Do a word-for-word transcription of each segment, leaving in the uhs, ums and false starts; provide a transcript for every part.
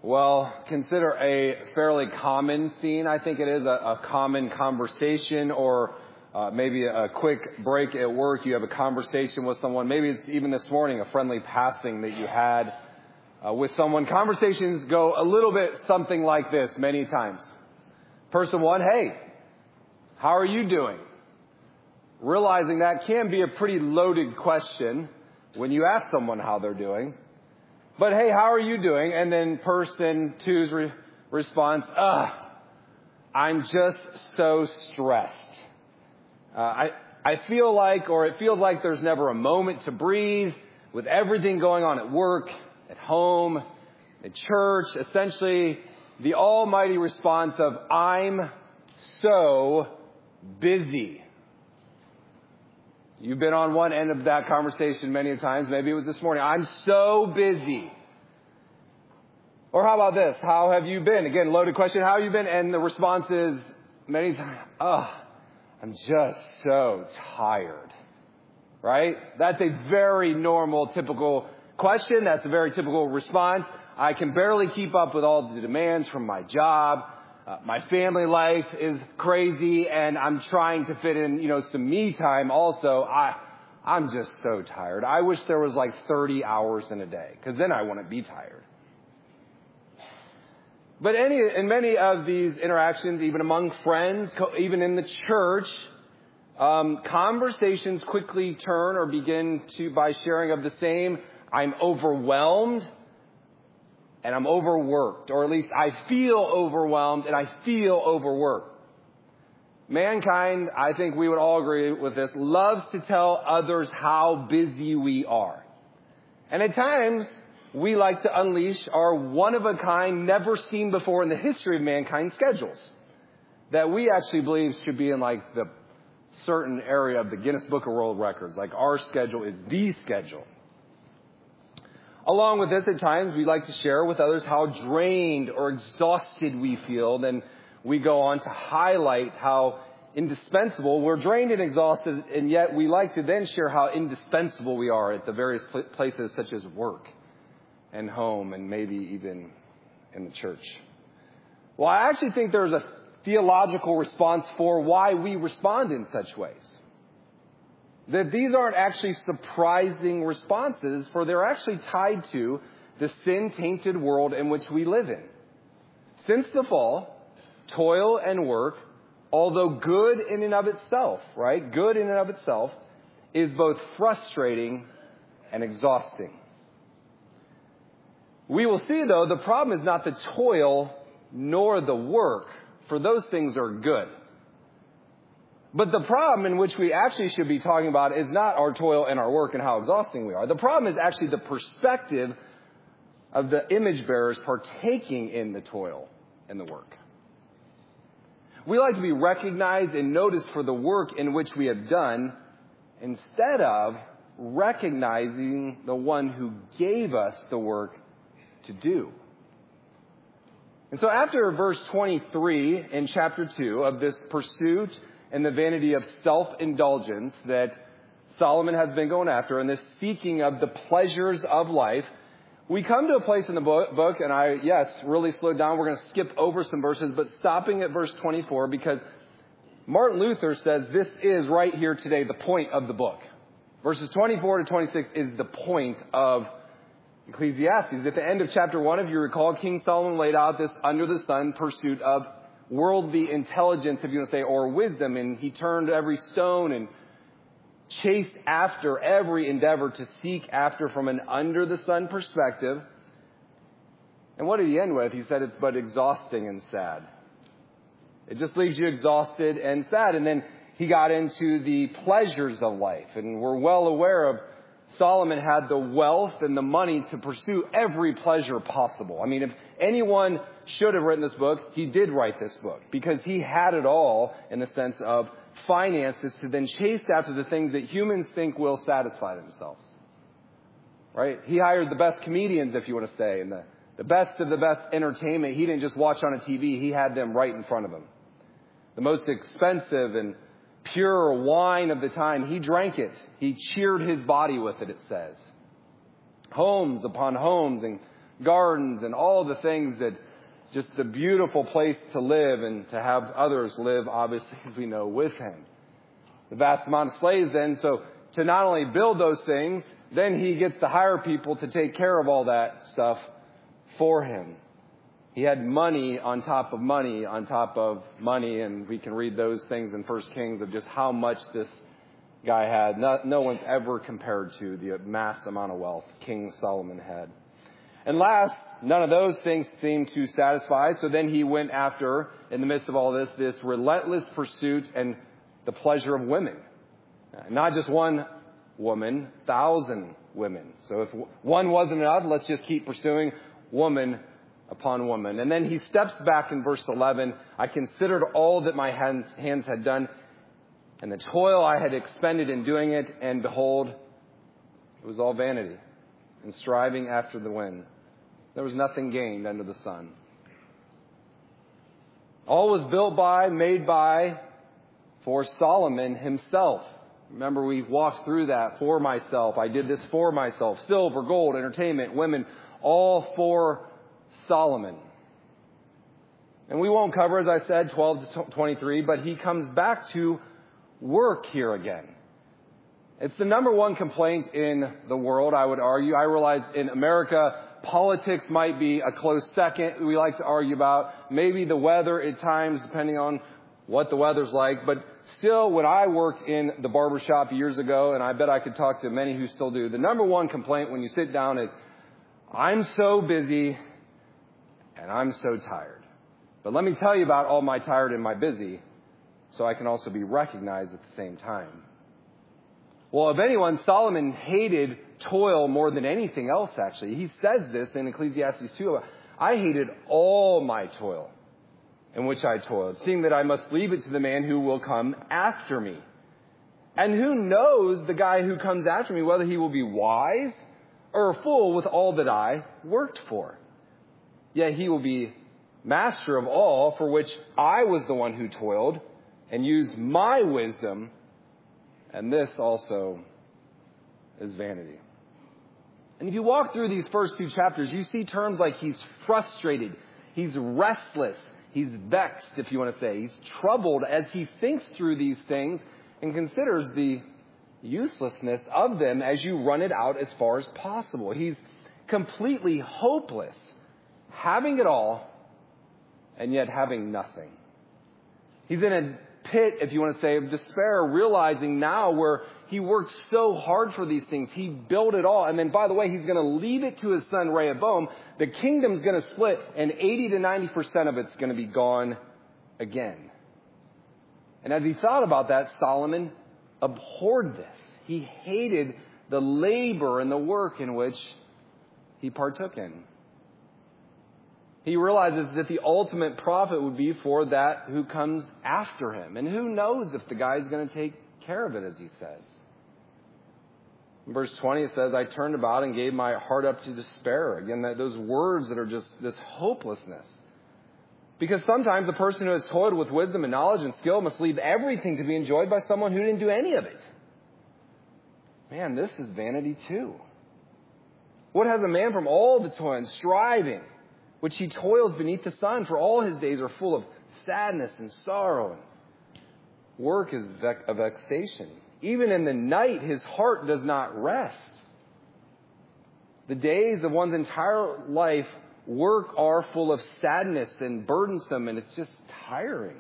Well, consider a fairly common scene. I think it is a, a common conversation, or uh, maybe a quick break at work. You have a conversation with someone. Maybe it's even this morning, a friendly passing that you had uh, with someone. Conversations go a little bit something like this many times. Person one, hey, how are you doing? Realizing that can be a pretty loaded question when you ask someone how they're doing. But hey, how are you doing? And then person two's re- response, ugh, I'm just so stressed. Uh, I, I feel like, or it feels like there's never a moment to breathe with everything going on at work, at home, at church. Essentially, the almighty response of, I'm so busy. You've been on one end of that conversation many times. Maybe it was this morning. I'm so busy. Or how about this? How have you been? Again, loaded question. How have you been? And the response is many times, oh, I'm just so tired. Right? That's a very normal, typical question. That's a very typical response. I can barely keep up with all the demands from my job. Uh, my family life is crazy, and I'm trying to fit in, you know, some me time also. I, I'm just so tired. I wish there was like thirty hours in a day, because then I wouldn't be tired. But any, in many of these interactions, even among friends, even in the church, um, conversations quickly turn or begin to by sharing of the same. I'm overwhelmed. And I'm overworked, or at least I feel overwhelmed and I feel overworked. Mankind, I think we would all agree with this, loves to tell others how busy we are. And at times, we like to unleash our one-of-a-kind, never seen before in the history of mankind schedules that we actually believe should be in like the certain area of the Guinness Book of World Records. Like our schedule is the schedule. Along with this, at times, we like to share with others how drained or exhausted we feel. Then we go on to highlight how indispensable. We're drained and exhausted, and yet we like to then share how indispensable we are at the various places such as work and home and maybe even in the church. Well, I actually think there's a theological response for why we respond in such ways. That these aren't actually surprising responses, for they're actually tied to the sin-tainted world in which we live in. Since the fall, toil and work, although good in and of itself, right? Good in and of itself, is both frustrating and exhausting. We will see, though, the problem is not the toil nor the work, for those things are good. But the problem in which we actually should be talking about is not our toil and our work and how exhausting we are. The problem is actually the perspective of the image bearers partaking in the toil and the work. We like to be recognized and noticed for the work in which we have done instead of recognizing the one who gave us the work to do. And so after verse twenty-three in chapter two of this pursuit and the vanity of self-indulgence that Solomon has been going after, and this seeking of the pleasures of life, we come to a place in the book, and I, yes, really slowed down. We're going to skip over some verses, but stopping at verse twenty-four, because Martin Luther says this is right here today the point of the book. Verses twenty-four to twenty-six is the point of Ecclesiastes. At the end of chapter one, if you recall, King Solomon laid out this under the sun pursuit of worldly intelligence, if you want to say, or wisdom, and he turned every stone and chased after every endeavor to seek after from an under the sun perspective. And what did he end with? He said it's but exhausting and sad. It just leaves you exhausted and sad. And then he got into the pleasures of life, and we're well aware of Solomon had the wealth and the money to pursue every pleasure possible. I mean, if anyone should have written this book, he did write this book, because he had it all in the sense of finances to then chase after the things that humans think will satisfy themselves. Right? He hired the best comedians, if you want to say, and the, the best of the best entertainment. He didn't just watch on a T V. He had them right in front of him. The most expensive and pure wine of the time, he drank it. He cheered his body with it, it says. Homes upon homes and gardens and all the things that just the beautiful place to live and to have others live, obviously, as we know, with him. The vast amount of slaves then, so to not only build those things, then he gets to hire people to take care of all that stuff for him. He had money on top of money on top of money, and we can read those things in First Kings of just how much this guy had. No, no one's ever compared to the mass amount of wealth King Solomon had. And last, none of those things seemed to satisfy, so then he went after, in the midst of all this, this relentless pursuit and the pleasure of women. Not just one woman, thousand women. So if one wasn't enough, let's just keep pursuing woman upon woman. And then he steps back in verse eleven. I considered all that my hands, hands had done and the toil I had expended in doing it, and behold, it was all vanity and striving after the wind. There was nothing gained under the sun. All was built by, made by, for Solomon himself. Remember, we walked through that. For myself. I did this for myself. Silver, gold, entertainment, women, all for Solomon. And we won't cover, as I said, twelve to twenty-three, but he comes back to work here again. It's the number one complaint in the world, I would argue. I realize in America, politics might be a close second we like to argue about. Maybe the weather at times, depending on what the weather's like. But still, when I worked in the barbershop years ago, and I bet I could talk to many who still do, the number one complaint when you sit down is, I'm so busy and I'm so tired. But let me tell you about all my tired and my busy, so I can also be recognized at the same time. Well, if anyone, Solomon hated toil more than anything else, actually. He says this in Ecclesiastes two. I hated all my toil in which I toiled, seeing that I must leave it to the man who will come after me. And who knows the guy who comes after me, whether he will be wise or a fool with all that I worked for. Yet he will be master of all for which I was the one who toiled and used my wisdom. And this also is vanity. And if you walk through these first two chapters, you see terms like he's frustrated, he's restless, he's vexed, if you want to say. He's troubled as he thinks through these things and considers the uselessness of them as you run it out as far as possible. He's completely hopeless, having it all and yet having nothing. He's in a pit, if you want to say, of despair, realizing now where he worked so hard for these things. He built it all. And then, by the way, he's going to leave it to his son Rehoboam. The kingdom's going to split, and eighty to ninety percent of it's going to be gone again. And as he thought about that, Solomon abhorred this. He hated the labor and the work in which he partook in. He realizes that the ultimate profit would be for that who comes after him. And who knows if the guy's going to take care of it, as he says. In verse twenty, it says, I turned about and gave my heart up to despair. Again, that, those words that are just this hopelessness. Because sometimes a person who has toiled with wisdom and knowledge and skill must leave everything to be enjoyed by someone who didn't do any of it. Man, this is vanity too. What has a man from all the toil and striving, which he toils beneath the sun, for all his days are full of sadness and sorrow. Work is a vexation. Even in the night, his heart does not rest. The days of one's entire life, work are full of sadness and burdensome, and it's just tiring.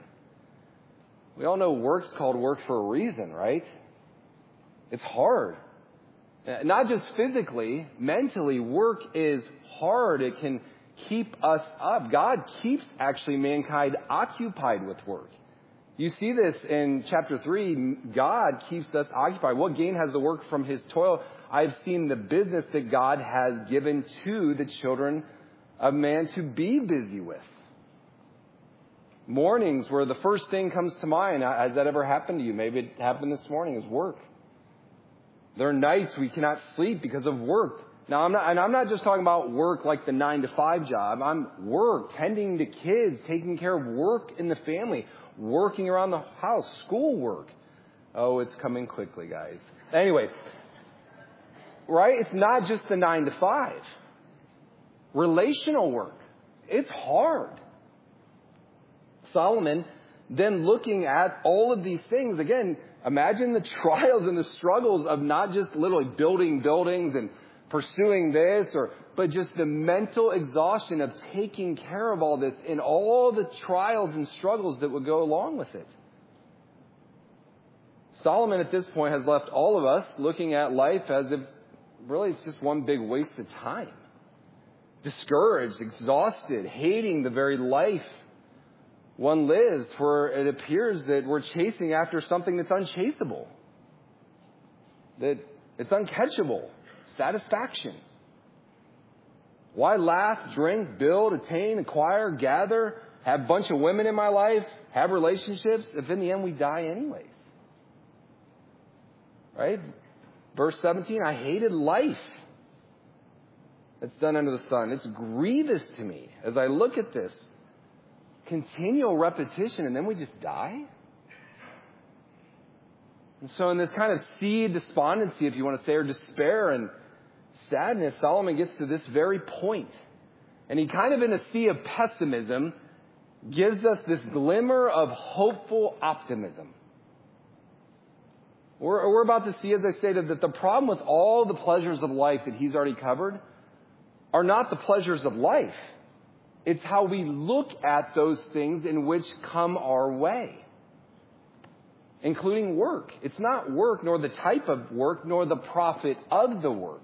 We all know work's called work for a reason, right? It's hard. Not just physically, mentally, work is hard. It can keep us up. God keeps actually mankind occupied with work. You see this in chapter three. God keeps us occupied. What gain has the work from his toil? I've seen the business that God has given to the children of man to be busy with. Mornings where the first thing comes to mind, has that ever happened to you? Maybe it happened this morning, is work. There are nights we cannot sleep because of work. Now, I'm not, and I'm not just talking about work like the nine to five job. I'm work, tending to kids, taking care of work in the family, working around the house, school work. Oh, it's coming quickly, guys. Anyway, right? It's not just the nine to five. relational work. It's hard. Solomon, then looking at all of these things, again, imagine the trials and the struggles of not just literally building buildings and pursuing this, or but just the mental exhaustion of taking care of all this and all the trials and struggles that would go along with it. Solomon at this point has left all of us looking at life as if really it's just one big waste of time. Discouraged, exhausted, hating the very life one lives, for it appears that we're chasing after something that's unchaseable, that it's uncatchable, satisfaction. Why laugh, drink, build, attain, acquire, gather, have a bunch of women in my life, have relationships, if in the end we die anyways? Right? Verse seventeen, I hated life that's done under the sun. It's grievous to me as I look at this. Continual repetition, and then we just die? And so in this kind of sea of despondency, if you want to say, or despair and sadness, Solomon gets to this very point. And he kind of, in a sea of pessimism, gives us this glimmer of hopeful optimism. We're, we're about to see, as I stated, that the problem with all the pleasures of life that he's already covered are not the pleasures of life. It's how we look at those things in which come our way, including work. It's not work, nor the type of work, nor the profit of the work.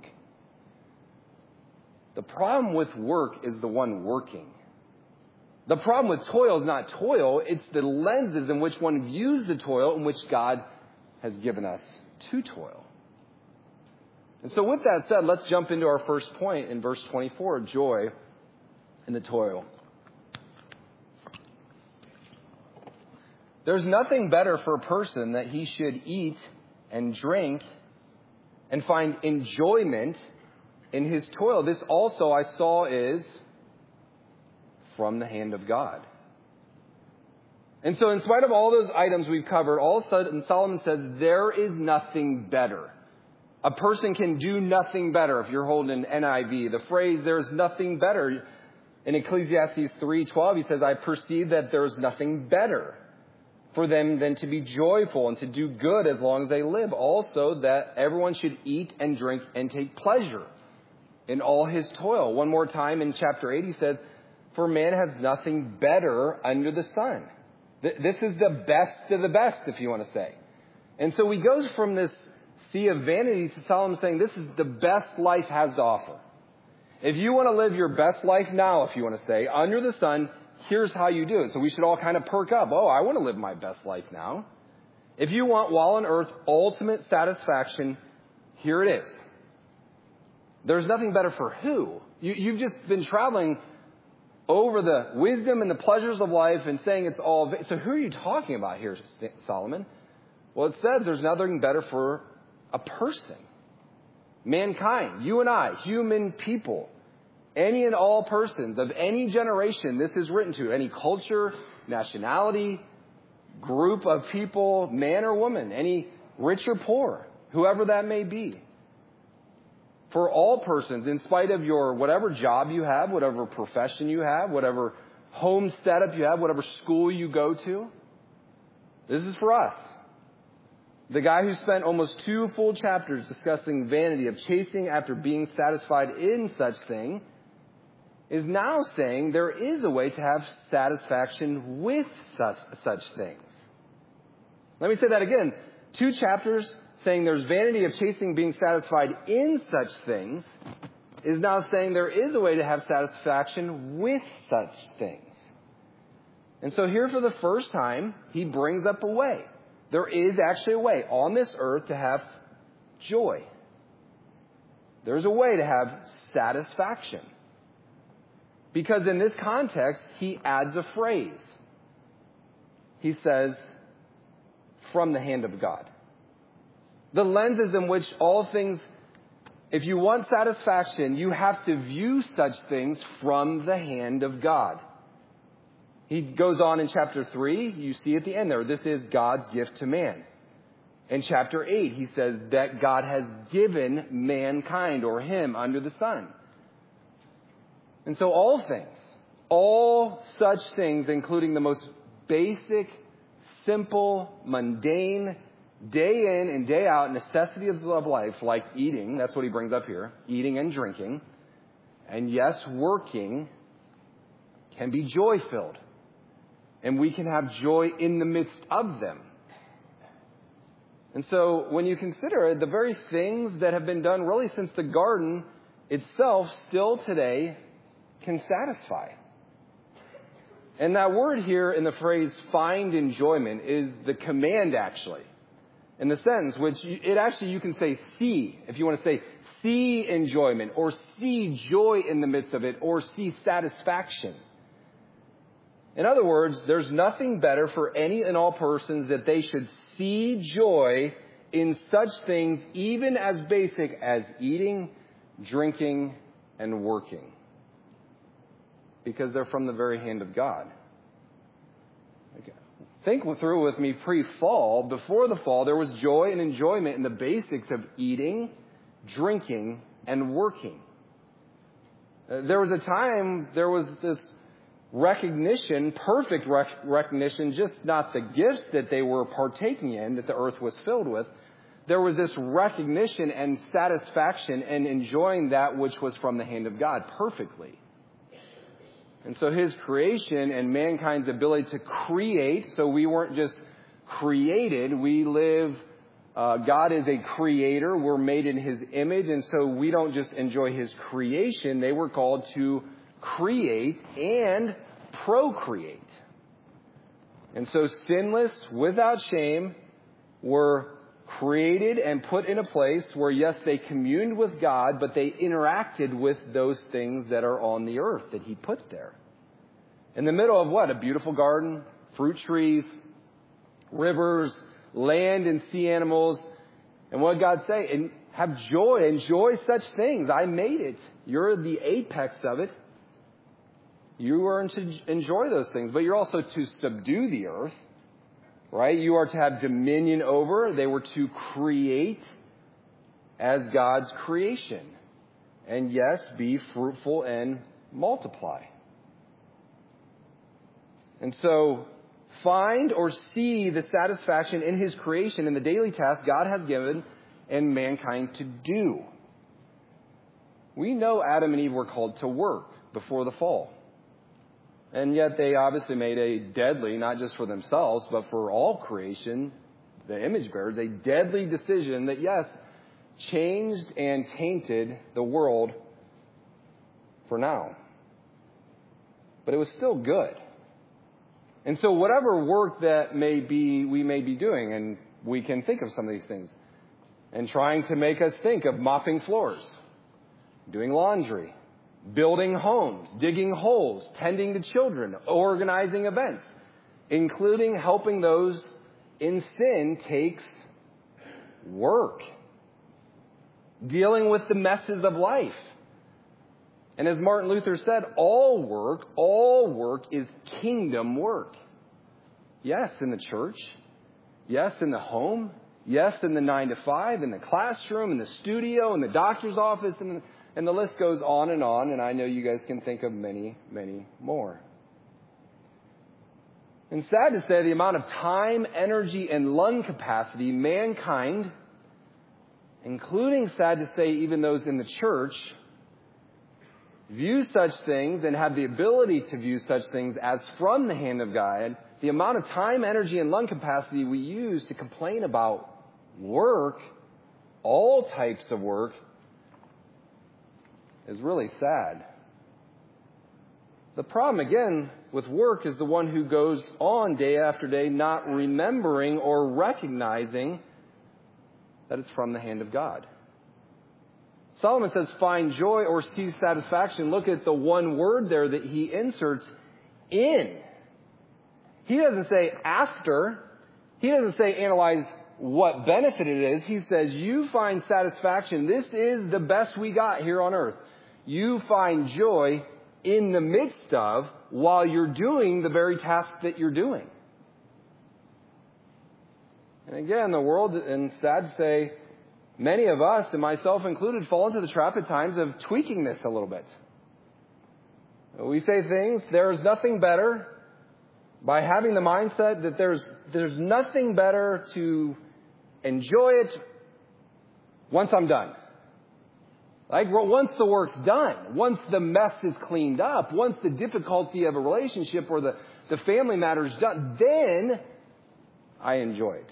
The problem with work is the one working. The problem with toil is not toil, it's the lenses in which one views the toil in which God has given us to toil. And so with that said, let's jump into our first point in verse twenty-four, joy in the toil. There's nothing better for a person that he should eat and drink and find enjoyment in his toil. This also I saw is from the hand of God. And so in spite of all those items we've covered, all of a sudden Solomon says there is nothing better. A person can do nothing better. If you're holding an N I V, the phrase there's nothing better. In Ecclesiastes three twelve, he says, I perceive that there is nothing better for them than to be joyful and to do good as long as they live. Also, that everyone should eat and drink and take pleasure in all his toil. One more time in chapter eight, he says, for man has nothing better under the sun. This is the best of the best, if you want to say. And so he goes from this sea of vanity to Solomon saying, this is the best life has to offer. If you want to live your best life now, if you want to say, under the sun, here's how you do it. So we should all kind of perk up. Oh, I want to live my best life now. If you want, while on earth, ultimate satisfaction, here it is. There's nothing better for who? You, you've just been traveling over the wisdom and the pleasures of life and saying it's all... So who are you talking about here, Solomon? Well, it says there's nothing better for a person. Mankind, you and I, human people, any and all persons of any generation this is written to, any culture, nationality, group of people, man or woman, any rich or poor, whoever that may be. For all persons, in spite of your whatever job you have, whatever profession you have, whatever home setup you have, whatever school you go to, this is for us. The guy who spent almost two full chapters discussing vanity of chasing after being satisfied in such thing is now saying there is a way to have satisfaction with such, such things. Let me say that again. Two chapters saying there's vanity of chasing being satisfied in such things is now saying there is a way to have satisfaction with such things. And so here for the first time, he brings up a way. There is actually a way on this earth to have joy. There's a way to have satisfaction. Because in this context, he adds a phrase. He says, from the hand of God. The lenses in which all things, if you want satisfaction, you have to view such things from the hand of God. He goes on in chapter three, you see at the end there, this is God's gift to man. In chapter eight, he says that God has given mankind or him under the sun. And so all things, all such things, including the most basic, simple, mundane, day in and day out necessities of life, like eating, that's what he brings up here, eating and drinking, and yes, working, can be joy-filled. And we can have joy in the midst of them. And so when you consider it, the very things that have been done really since the garden itself still today can satisfy. And that word here in the phrase find enjoyment is the command actually. In the sentence, which it actually you can say see, if you want to say see enjoyment or see joy in the midst of it or see satisfaction. In other words, there's nothing better for any and all persons that they should see joy in such things even as basic as eating, drinking, and working. Because they're from the very hand of God. Okay. Think through with me pre-fall. Before the fall, there was joy and enjoyment in the basics of eating, drinking, and working. Uh, there was a time, there was this recognition, perfect rec- recognition, just not the gifts that they were partaking in, that the earth was filled with. There was this recognition and satisfaction and enjoying that which was from the hand of God perfectly. And so his creation and mankind's ability to create, so we weren't just created, we live, uh, God is a creator, we're made in his image, and so we don't just enjoy his creation, they were called to create and procreate. And so sinless, without shame, were created and put in a place where, yes, they communed with God, but they interacted with those things that are on the earth that he put there. In the middle of what? A beautiful garden, fruit trees, rivers, land and sea animals. And what did God say? And have joy, enjoy such things. I made it. You're the apex of it. You are to enjoy those things, but you're also to subdue the earth, right? You are to have dominion over. They were to create as God's creation. And yes, be fruitful and multiply. And so find or see the satisfaction in his creation in the daily task God has given and mankind to do. We know Adam and Eve were called to work before the fall. And yet they obviously made a deadly, not just for themselves, but for all creation, the image bearers, a deadly decision that, yes, changed and tainted the world for now. But it was still good. And so whatever work that may be, we may be doing, and we can think of some of these things, and trying to make us think of mopping floors, doing laundry, building homes, digging holes, tending to children, organizing events, including helping those in sin takes work. Dealing with the messes of life. And as Martin Luther said, all work, all work is kingdom work. Yes, in the church. Yes, in the home. Yes, in the nine to five, in the classroom, in the studio, in the doctor's office, in the And the list goes on and on, and I know you guys can think of many, many more. And sad to say, the amount of time, energy, and lung capacity mankind, including, sad to say, even those in the church, view such things and have the ability to view such things as from the hand of God, the amount of time, energy, and lung capacity we use to complain about work, all types of work, is really sad. The problem, again, with work is the one who goes on day after day not remembering or recognizing that it's from the hand of God. Solomon says, find joy or see satisfaction. Look at the one word there that he inserts, in. He doesn't say after. He doesn't say analyze what benefit it is. He says, you find satisfaction. This is the best we got here on earth. You find joy in the midst of, while you're doing the very task that you're doing. And again, the world, and sad to say, many of us, and myself included, fall into the trap at times of tweaking this a little bit. We say things, there's nothing better, by having the mindset that there's there's nothing better to enjoy it once I'm done. Like, well, once the work's done, once the mess is cleaned up, once the difficulty of a relationship or the, the family matter's done, then I enjoy it.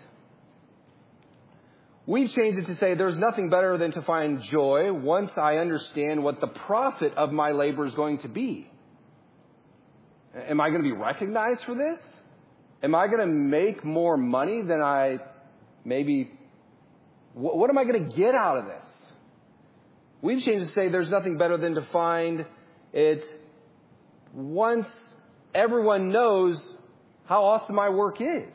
We've changed it to say there's nothing better than to find joy once I understand what the profit of my labor is going to be. Am I going to be recognized for this? Am I going to make more money than I maybe... What, what am I going to get out of this? We've changed to say there's nothing better than to find it once everyone knows how awesome my work is.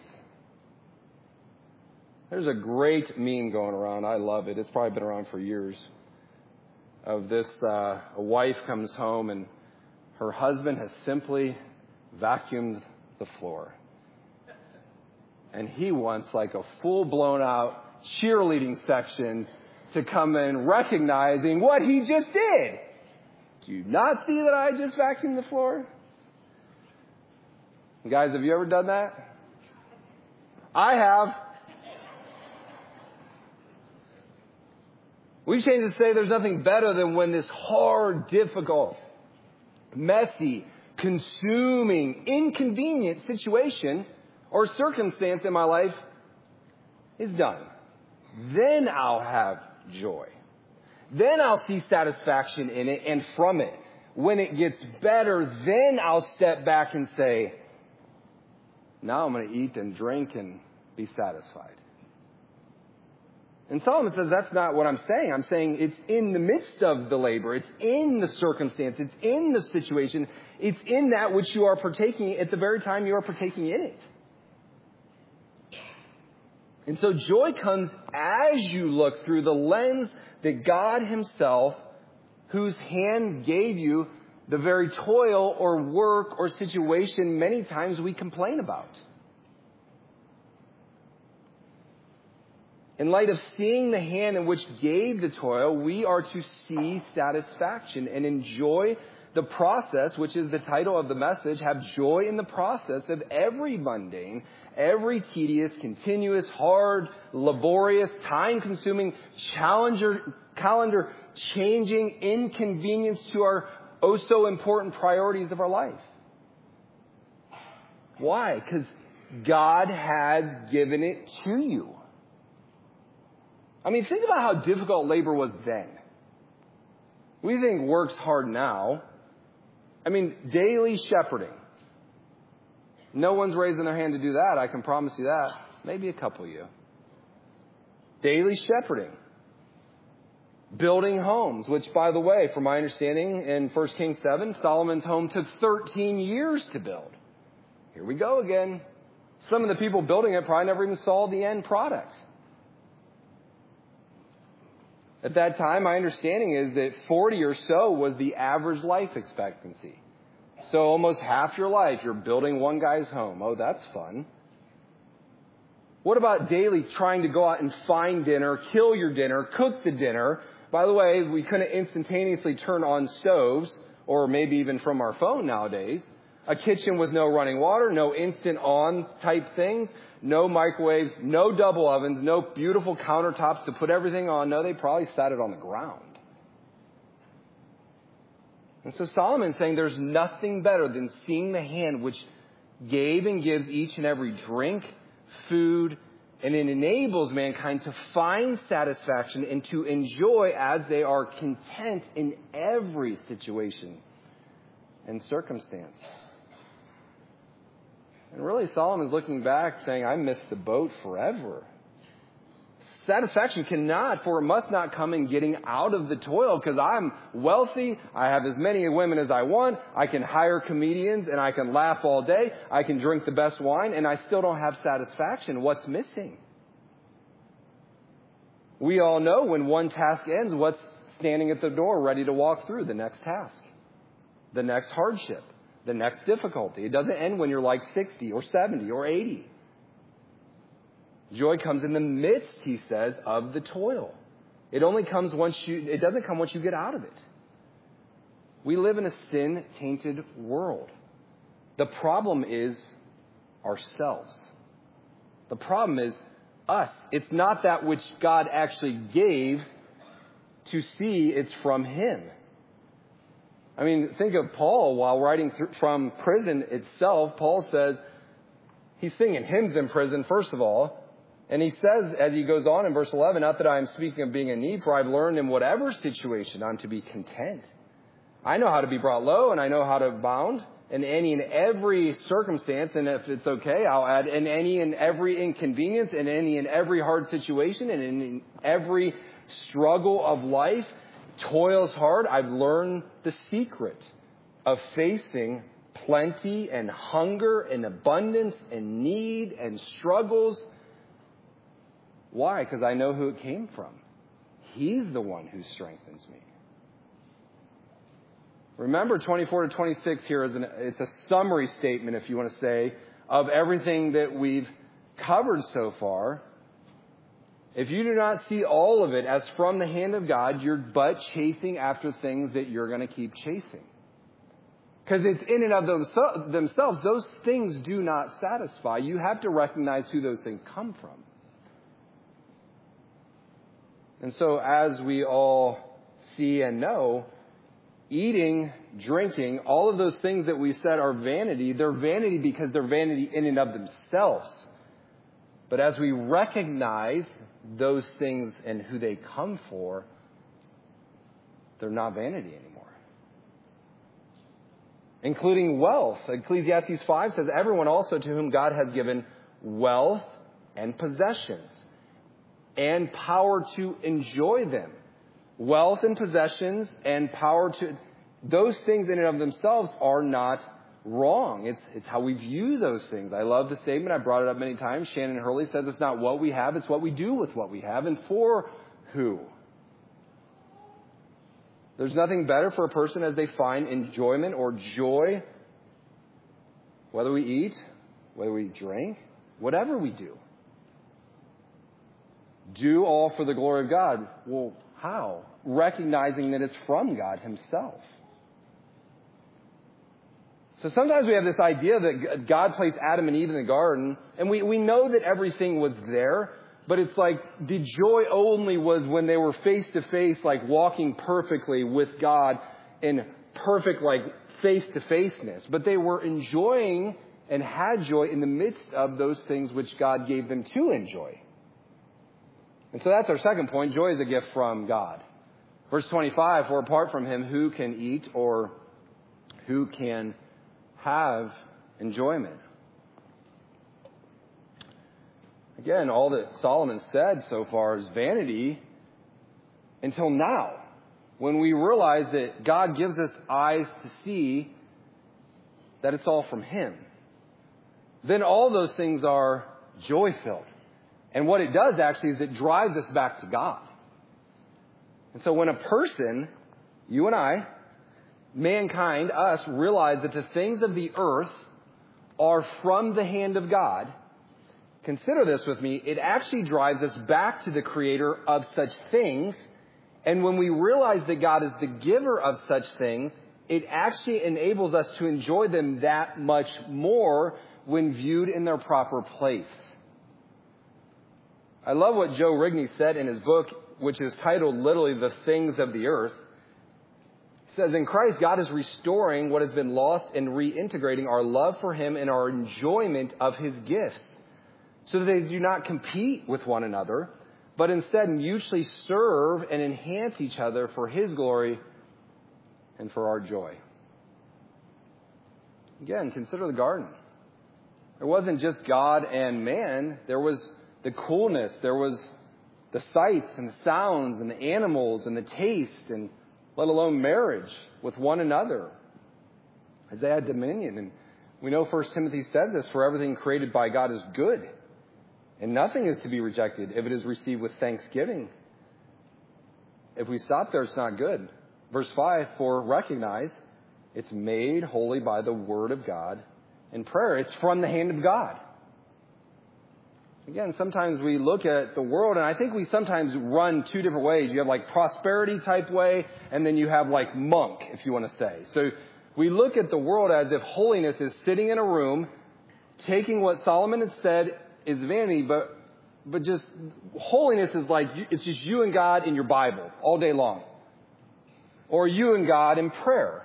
There's a great meme going around. I love it. It's probably been around for years. Of this, uh, a wife comes home and her husband has simply vacuumed the floor. And he wants like a full blown out cheerleading section to come in recognizing what he just did. Do you not see that I just vacuumed the floor? Guys, have you ever done that? I have. We've changed to say there's nothing better than when this hard, difficult, messy, consuming, inconvenient situation or circumstance in my life is done. Then I'll have joy. Then I'll see satisfaction in it and from it. When it gets better, then I'll step back and say, now I'm going to eat and drink and be satisfied. And Solomon says that's not what I'm saying. I'm saying it's in the midst of the labor. It's in the circumstance. It's in the situation. It's in that which you are partaking at the very time you are partaking in it. And so joy comes as you look through the lens that God himself, whose hand gave you the very toil or work or situation many times we complain about. In light of seeing the hand in which gave the toil, we are to see satisfaction and enjoy the process, which is the title of the message. Have joy in the process of every mundane, every tedious, continuous, hard, laborious, time-consuming, challenger, calendar changing inconvenience to our oh so important priorities of our life. Why? Because God has given it to you. I mean, think about how difficult labor was then. We think work's hard now. I mean, daily shepherding. No one's raising their hand to do that. I can promise you that. Maybe a couple of you. Daily shepherding. Building homes, which, by the way, from my understanding, in First Kings seven, Solomon's home took thirteen years to build. Here we go again. Some of the people building it probably never even saw the end product. At that time, my understanding is that forty or so was the average life expectancy. So almost half your life, you're building one guy's home. Oh, that's fun. What about daily trying to go out and find dinner, kill your dinner, cook the dinner? By the way, we couldn't instantaneously turn on stoves, or maybe even from our phone nowadays. A kitchen with no running water, no instant on type things, no microwaves, no double ovens, no beautiful countertops to put everything on. No, they probably sat it on the ground. And so Solomon's saying there's nothing better than seeing the hand which gave and gives each and every drink, food, and it enables mankind to find satisfaction and to enjoy as they are content in every situation and circumstance. And really, Solomon's looking back saying, I missed the boat forever. Satisfaction cannot, for it must not come in getting out of the toil, because I'm wealthy, I have as many women as I want, I can hire comedians, and I can laugh all day, I can drink the best wine, and I still don't have satisfaction. What's missing? We all know when one task ends, what's standing at the door ready to walk through? The next task, the next hardship, the next difficulty. It doesn't end when you're like sixty or seventy or eighty. Joy comes in the midst, he says, of the toil. It only comes once you, it doesn't come once you get out of it. We live in a sin-tainted world. The problem is ourselves. The problem is us. It's not that which God actually gave to see, it's from Him. I mean, think of Paul while writing th- from prison itself. Paul says, he's singing hymns in prison, first of all. And he says, as he goes on in verse eleven, not that I am speaking of being in need, for I've learned in whatever situation I'm to be content. I know how to be brought low, and I know how to abound in any and every circumstance. And if it's okay, I'll add in any and every inconvenience, in any and every hard situation, and in every struggle of life, toils hard. I've learned the secret of facing plenty and hunger and abundance and need and struggles. Why? Because I know who it came from. He's the one who strengthens me. Remember, twenty-four to twenty-six here is an, it's a summary statement, if you want to say, of everything that we've covered so far. If you do not see all of it as from the hand of God, you're but chasing after things that you're going to keep chasing. Because it's in and of themselves, those things do not satisfy. You have to recognize who those things come from. And so as we all see and know, eating, drinking, all of those things that we said are vanity, they're vanity because they're vanity in and of themselves. But as we recognize those things and who they come for, they're not vanity anymore. Including wealth. Ecclesiastes five says, everyone also to whom God has given wealth and possessions and power to enjoy them. Wealth and possessions and power to, those things in and of themselves are not wrong. It's, it's how we view those things. I love the statement. I brought it up many times. Shannon Hurley says it's not what we have, it's what we do with what we have and for who. There's nothing better for a person as they find enjoyment or joy, whether we eat, whether we drink, whatever we do. Do all for the glory of God. Well, how? Recognizing that it's from God Himself. So sometimes we have this idea that God placed Adam and Eve in the garden, and we, we know that everything was there, but it's like the joy only was when they were face to face, like walking perfectly with God in perfect, like face to faceness. But they were enjoying and had joy in the midst of those things which God gave them to enjoy. And so that's our second point. Joy is a gift from God. Verse twenty-five, for apart from Him, who can eat or who can have enjoyment? Again, all that Solomon said so far is vanity until now, when we realize that God gives us eyes to see that it's all from Him. Then all those things are joy-filled. And what it does actually is it drives us back to God. And so when a person, you and I, mankind, us, realize that the things of the earth are from the hand of God, consider this with me, it actually drives us back to the Creator of such things. And when we realize that God is the giver of such things, it actually enables us to enjoy them that much more when viewed in their proper place. I love what Joe Rigney said in his book, which is titled literally The Things of the Earth. He says, in Christ, God is restoring what has been lost and reintegrating our love for Him and our enjoyment of His gifts, so that they do not compete with one another, but instead mutually serve and enhance each other for His glory and for our joy. Again, consider the garden. There wasn't just God and man. There was the coolness. There was the sights and the sounds and the animals and the taste, and let alone marriage with one another, as they had dominion. And we know First Timothy says this, for everything created by God is good, and nothing is to be rejected if it is received with thanksgiving. If we stop there, it's not good. Verse five, for recognize it's made holy by the word of God and prayer. It's from the hand of God. Again, sometimes we look at the world, and I think we sometimes run two different ways. You have like prosperity type way, and then you have like monk, if you want to say. So we look at the world as if holiness is sitting in a room, taking what Solomon has said is vanity, but but just holiness is like, it's just you and God in your Bible all day long. Or you and God in prayer.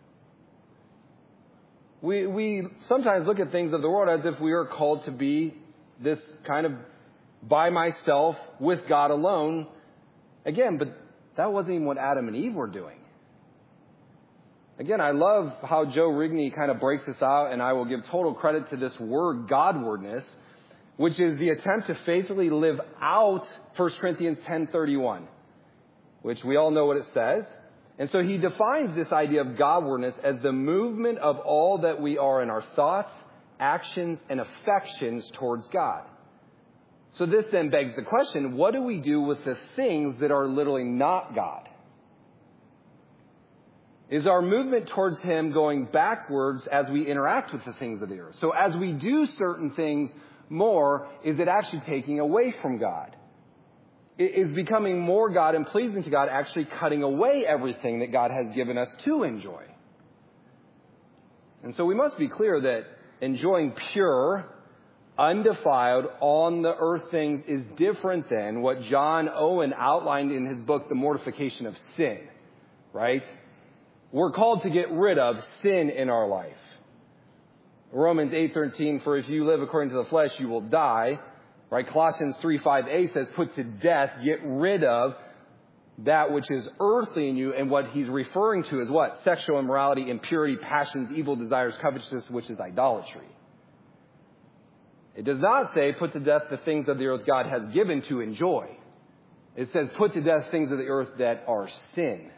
We we sometimes look at things of the world as if we are called to be this kind of by myself with God alone. Again, but that wasn't even what Adam and Eve were doing. Again, I love how Joe Rigney kind of breaks this out, and I will give total credit to this word Godwardness, which is the attempt to faithfully live out First Corinthians ten thirty-one, which we all know what it says. And so he defines this idea of Godwardness as the movement of all that we are in our thoughts, actions, and affections towards God. So this then begs the question, what do we do with the things that are literally not God? Is our movement towards Him going backwards as we interact with the things of the earth? So as we do certain things more, is it actually taking away from God? Is becoming more God and pleasing to God actually cutting away everything that God has given us to enjoy? And so we must be clear that enjoying pure, undefiled, on the earth things is different than what John Owen outlined in his book, The Mortification of Sin, right? We're called to get rid of sin in our life. Romans eight thirteen, for if you live according to the flesh, you will die. Right? Colossians three five a says, put to death, get rid of that which is earthly in you. And what he's referring to is what? Sexual immorality, impurity, passions, evil desires, covetousness, which is idolatry. It does not say, put to death the things of the earth God has given to enjoy. It says, put to death things of the earth that are sin.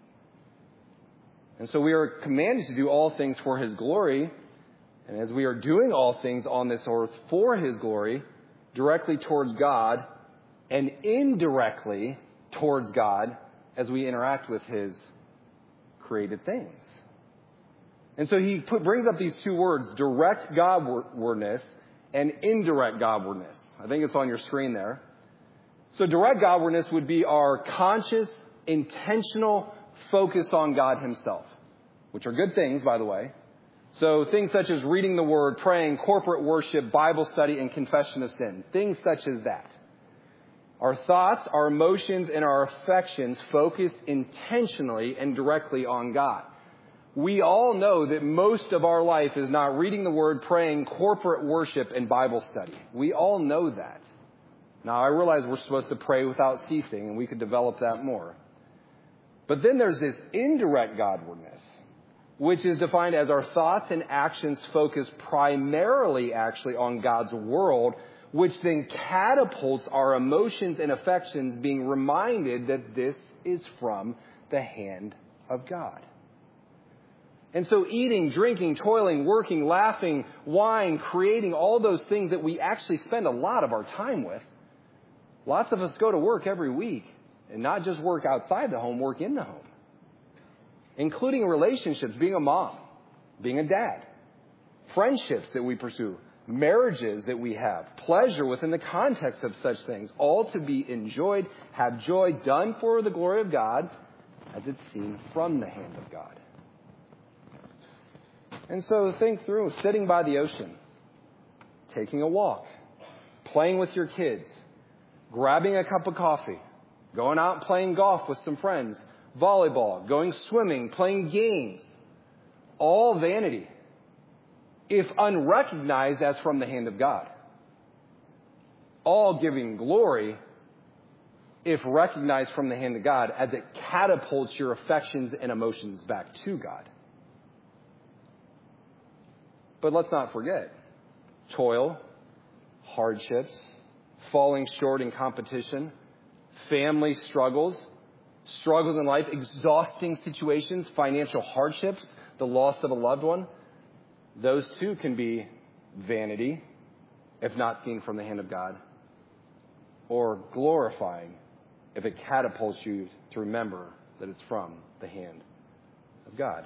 And so we are commanded to do all things for His glory. And as we are doing all things on this earth for His glory, directly towards God and indirectly towards God as we interact with His created things. And so he put, brings up these two words, direct Godwardness and indirect Godwardness. I think it's on your screen there. So direct Godwardness would be our conscious, intentional focus on God Himself, which are good things, by the way. So things such as reading the Word, praying, corporate worship, Bible study, and confession of sin. Things such as that. Our thoughts, our emotions, and our affections focus intentionally and directly on God. We all know that most of our life is not reading the Word, praying, corporate worship, and Bible study. We all know that. Now, I realize we're supposed to pray without ceasing, and we could develop that more. But then there's this indirect Godwardness, which is defined as our thoughts and actions focus primarily actually on God's world, which then catapults our emotions and affections being reminded that this is from the hand of God. And so eating, drinking, toiling, working, laughing, wine, creating, all those things that we actually spend a lot of our time with. Lots of us go to work every week, and not just work outside the home, work in the home. Including relationships, being a mom, being a dad, friendships that we pursue, marriages that we have, pleasure within the context of such things, all to be enjoyed, have joy, done for the glory of God, as it's seen from the hand of God. And so think through sitting by the ocean, taking a walk, playing with your kids, grabbing a cup of coffee, going out and playing golf with some friends, volleyball, going swimming, playing games, all vanity, if unrecognized as from the hand of God. All giving glory, if recognized from the hand of God, as it catapults your affections and emotions back to God. But let's not forget, toil, hardships, falling short in competition, family struggles, struggles in life, exhausting situations, financial hardships, the loss of a loved one, those too can be vanity, if not seen from the hand of God, or glorifying if it catapults you to remember that it's from the hand of God.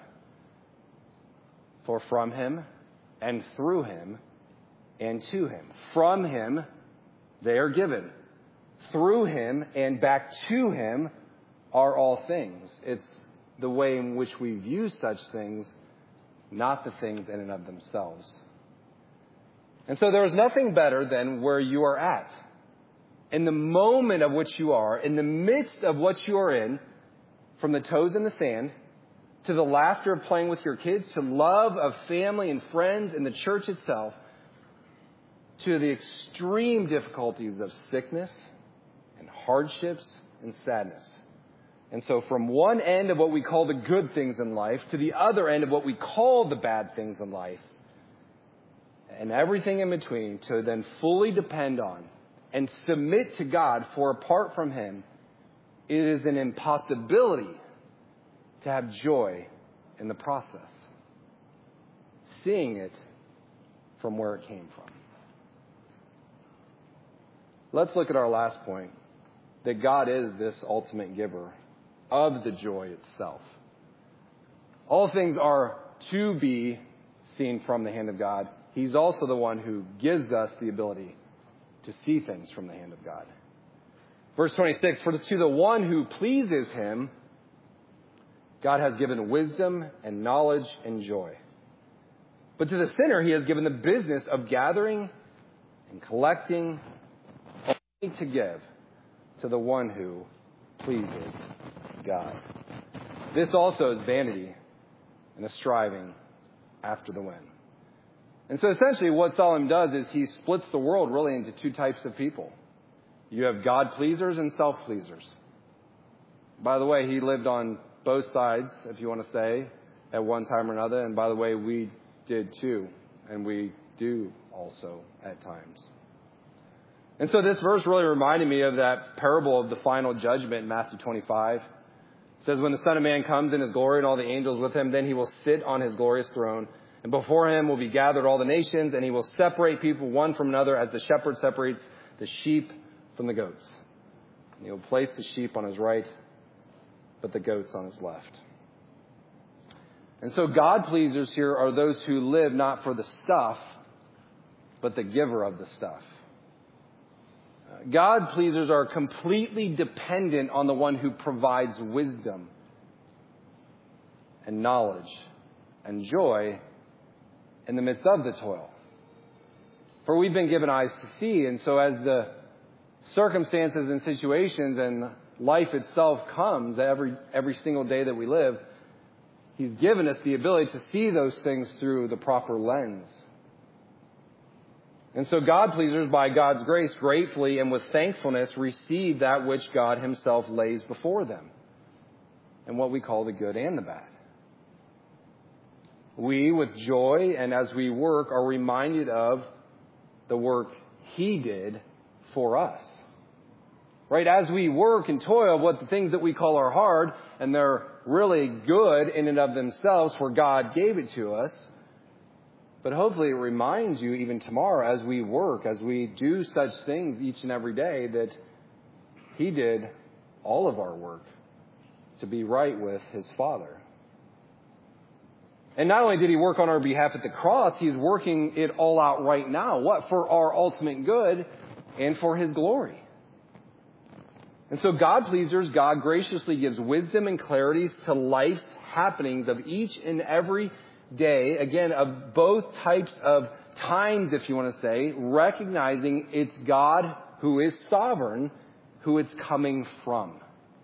For from Him and through Him and to Him, from Him They are given. Through him and back to him are all things. It's the way in which we view such things, not the things in and of themselves. And so there is nothing better than where you are at. In the moment of which you are, in the midst of what you are in, from the toes in the sand, to the laughter of playing with your kids, to love of family and friends and the church itself, to the extreme difficulties of sickness and hardships and sadness. And so from one end of what we call the good things in life to the other end of what we call the bad things in life, and everything in between, to then fully depend on and submit to God, for apart from him, it is an impossibility to have joy in the process. Seeing it from where it came from. Let's look at our last point, that God is this ultimate giver of the joy itself. All things are to be seen from the hand of God. He's also the one who gives us the ability to see things from the hand of God. Verse twenty-six, for to the one who pleases him, God has given wisdom and knowledge and joy. But to the sinner, he has given the business of gathering and collecting, only to give to the one who pleases God. This also is vanity and a striving after the wind. And so essentially what Solomon does is he splits the world really into two types of people. You have God pleasers and self pleasers. By the way, he lived on both sides, if you want to say, at one time or another. And by the way, we did too. And we do also at times. And so this verse really reminded me of that parable of the final judgment in Matthew twenty-five. It says, when the Son of Man comes in his glory and all the angels with him, then he will sit on his glorious throne. And before him will be gathered all the nations, and he will separate people one from another as the shepherd separates the sheep from the goats. And he will place the sheep on his right, but the goats on his left. And so God pleasers here are those who live not for the stuff, but the giver of the stuff. God pleasers are completely dependent on the one who provides wisdom and knowledge and joy in the midst of the toil. For we've been given eyes to see, and so as the circumstances and situations and life itself comes every every single day that we live, he's given us the ability to see those things through the proper lens. And so God-pleasers, by God's grace, gratefully and with thankfulness, receive that which God himself lays before them, and what we call the good and the bad. We, with joy and as we work, are reminded of the work he did for us. Right? As we work and toil, what the things that we call are hard, and they're really good in and of themselves, for God gave it to us. But hopefully it reminds you even tomorrow as we work, as we do such things each and every day, that he did all of our work to be right with his Father. And not only did he work on our behalf at the cross, he's working it all out right now. What? For our ultimate good and for his glory. And so God-pleasers, God graciously gives wisdom and clarity to life's happenings of each and every day. Again, of both types of times, if you want to say, recognizing it's God who is sovereign, who it's coming from.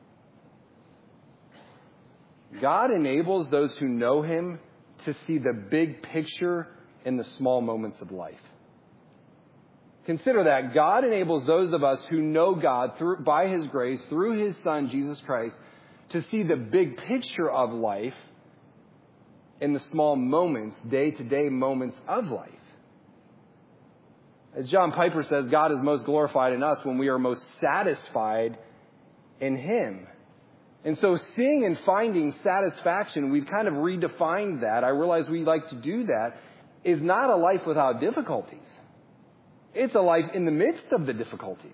God enables those who know him to see the big picture in the small moments of life. Consider that. God enables those of us who know God through, by his grace, through his Son, Jesus Christ, to see the big picture of life in the small moments, day-to-day moments of life. As John Piper says, God is most glorified in us when we are most satisfied in him. And so seeing and finding satisfaction, we've kind of redefined that. I realize we like to do that, is not a life without difficulties. It's a life in the midst of the difficulties.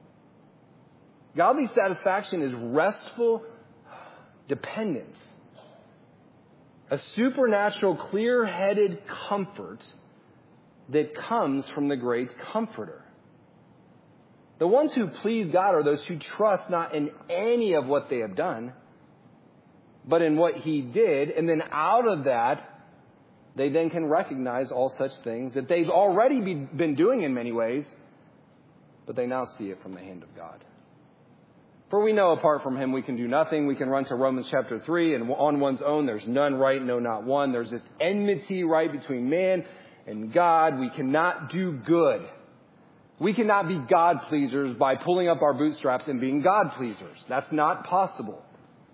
Godly satisfaction is restful dependence. A supernatural, clear-headed comfort that comes from the great Comforter. The ones who please God are those who trust not in any of what they have done, but in what He did. And then out of that, they then can recognize all such things that they've already be, been doing in many ways, but they now see it from the hand of God. For we know apart from Him we can do nothing. We can run to Romans chapter three, and on one's own there's none right, no, not one. There's this enmity right between man and God. We cannot do good. We cannot be God pleasers by pulling up our bootstraps and being God pleasers. That's not possible.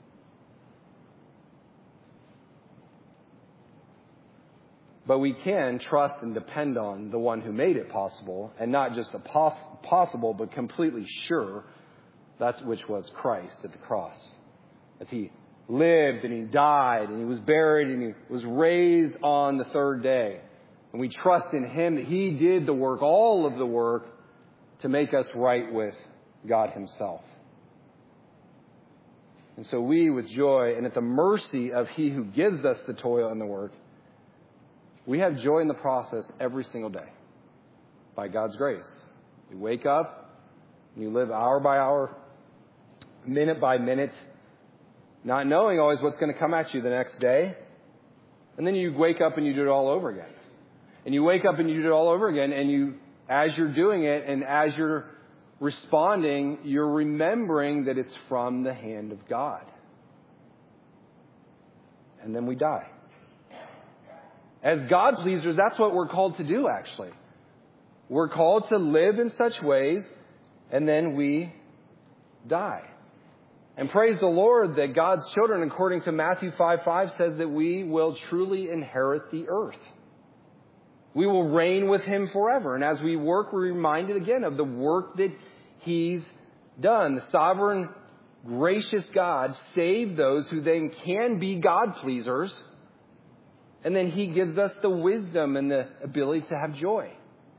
But we can trust and depend on the one who made it possible, and not just a poss- possible, but completely sure, that which was Christ at the cross. As He lived and He died and He was buried and He was raised on the third day. And we trust in Him that He did the work, all of the work, to make us right with God Himself. And so we, with joy and at the mercy of He who gives us the toil and the work, we have joy in the process every single day by God's grace. You wake up, and you live hour by hour, minute by minute, not knowing always what's going to come at you the next day. And then you wake up and you do it all over again. And you wake up and you do it all over again, and you, as you're doing it and as you're responding, you're remembering that it's from the hand of God. And then we die. As God pleasers, that's what we're called to do, actually. We're called to live in such ways, and then we die. And praise the Lord that God's children, according to Matthew five five, says that we will truly inherit the earth. We will reign with Him forever. And as we work, we're reminded again of the work that He's done. The sovereign, gracious God saved those who then can be God pleasers. And then He gives us the wisdom and the ability to have joy.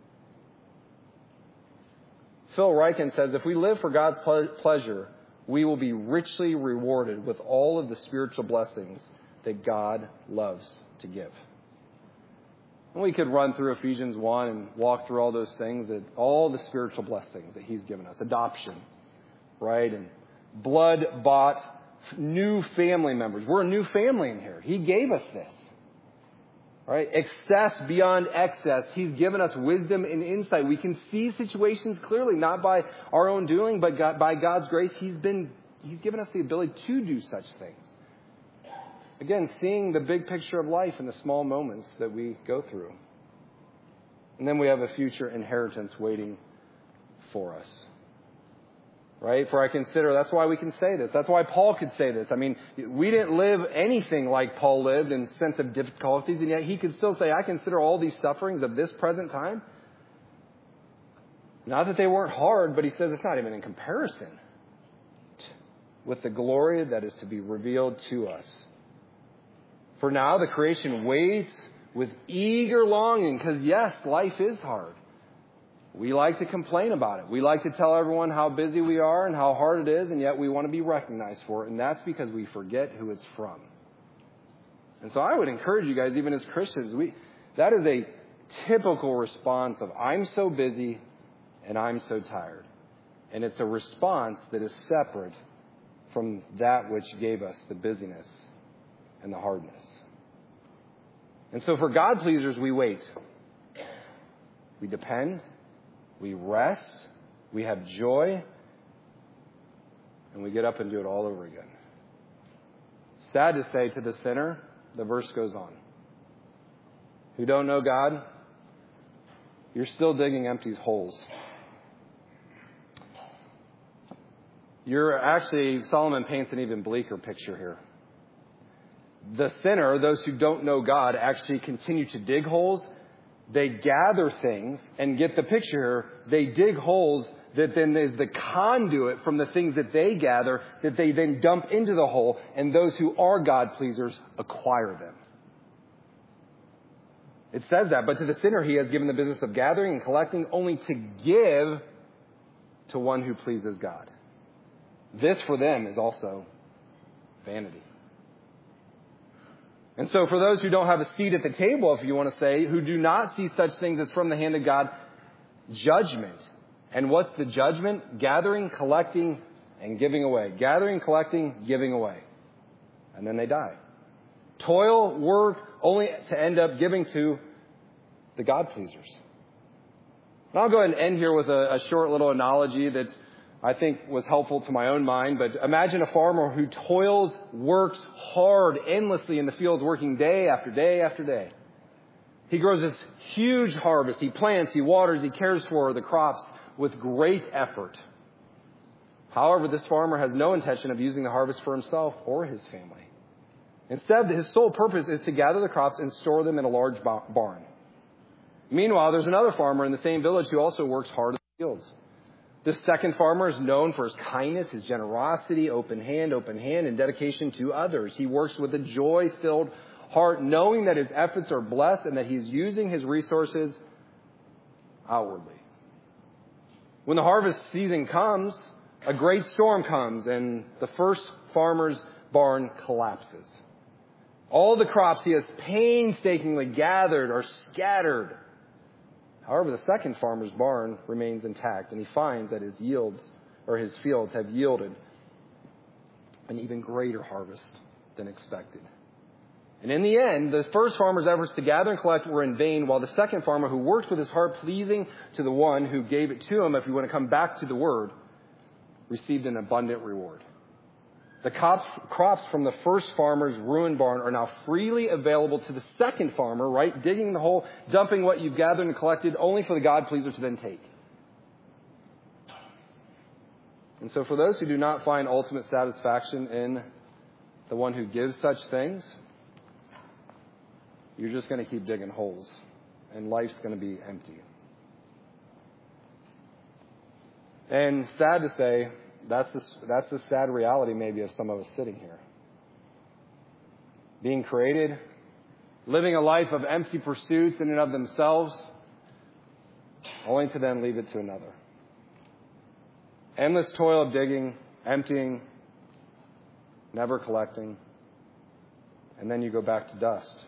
Phil Ryken says, if we live for God's pleasure, we will be richly rewarded with all of the spiritual blessings that God loves to give. And we could run through Ephesians one and walk through all those things, that all the spiritual blessings that He's given us. Adoption, right? And blood-bought new family members. We're a new family in here. He gave us this. Right? Excess beyond excess. He's given us wisdom and insight. We can see situations clearly, not by our own doing, but God, by God's grace. He's been, He's given us the ability to do such things. Again, seeing the big picture of life in the small moments that we go through. And then we have a future inheritance waiting for us. Right? For I consider, that's why we can say this. That's why Paul could say this. I mean, we didn't live anything like Paul lived in sense of difficulties, and yet he could still say, I consider all these sufferings of this present time. Not that they weren't hard, but he says it's not even in comparison with the glory that is to be revealed to us. For now, the creation waits with eager longing, because yes, life is hard. We like to complain about it. We like to tell everyone how busy we are and how hard it is, and yet we want to be recognized for it. And that's because we forget who it's from. And so I would encourage you guys, even as Christians, we that is a typical response of, I'm so busy and I'm so tired. And it's a response that is separate from that which gave us the busyness and the hardness. And so for God pleasers, we wait. We depend. We rest, we have joy, and we get up and do it all over again. Sad to say, to the sinner, the verse goes on. Who don't know God, you're still digging empty holes. You're actually, Solomon paints an even bleaker picture here. The sinner, those who don't know God, actually continue to dig holes. They gather things, and get the picture here, they dig holes that then is the conduit from the things that they gather, that they then dump into the hole, and those who are God pleasers acquire them. It says that, but to the sinner He has given the business of gathering and collecting, only to give to one who pleases God. This for them is also vanity. And so for those who don't have a seat at the table, if you want to say, who do not see such things as from the hand of God, judgment And what's the judgment? Gathering, collecting, and giving away. Gathering, collecting, giving away. And then they die. Toil, work, only to end up giving to the God-pleasers. And I'll go ahead and end here with a, a short little analogy that I think was helpful to my own mind. But imagine a farmer who toils, works hard, endlessly in the fields, working day after day after day. He grows this huge harvest. He plants, he waters, he cares for the crops with great effort. However, this farmer has no intention of using the harvest for himself or his family. Instead, his sole purpose is to gather the crops and store them in a large barn. Meanwhile, there's another farmer in the same village who also works hard in the fields. This second farmer is known for his kindness, his generosity, open hand, open hand, and dedication to others. He works with a joy-filled heart, knowing that his efforts are blessed and that he's using his resources outwardly. When the harvest season comes, a great storm comes and the first farmer's barn collapses. All the crops he has painstakingly gathered are scattered. However, the second farmer's barn remains intact, and he finds that his yields or his fields have yielded an even greater harvest than expected. And in the end, the first farmer's efforts to gather and collect were in vain, while the second farmer, who worked with his heart pleasing to the one who gave it to him, if you want to come back to the word, received an abundant reward. The crops from the first farmer's ruined barn are now freely available to the second farmer, right? Digging the hole, dumping what you've gathered and collected, only for the God-pleaser to then take. And so for those who do not find ultimate satisfaction in the one who gives such things, you're just going to keep digging holes, and life's going to be empty. And sad to say, That's the, that's the sad reality maybe of some of us sitting here. Being created, living a life of empty pursuits in and of themselves, only to then leave it to another. Endless toil of digging, emptying, never collecting, and then you go back to dust.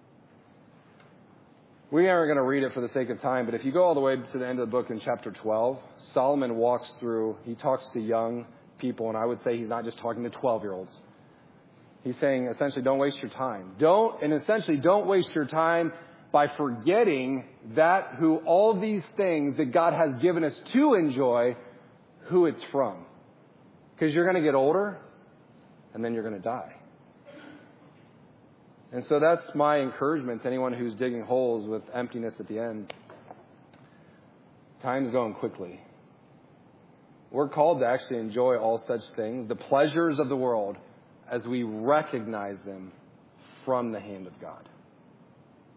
We aren't going to read it for the sake of time, but if you go all the way to the end of the book in chapter twelve, Solomon walks through, he talks to young people, and I would say he's not just talking to twelve-year-olds. He's saying, essentially, don't waste your time. Don't, and essentially, don't waste your time by forgetting that who all these things that God has given us to enjoy, who it's from. Because you're going to get older, and then you're going to die. And so that's my encouragement to anyone who's digging holes with emptiness at the end. Time's going quickly. We're called to actually enjoy all such things, the pleasures of the world, as we recognize them from the hand of God.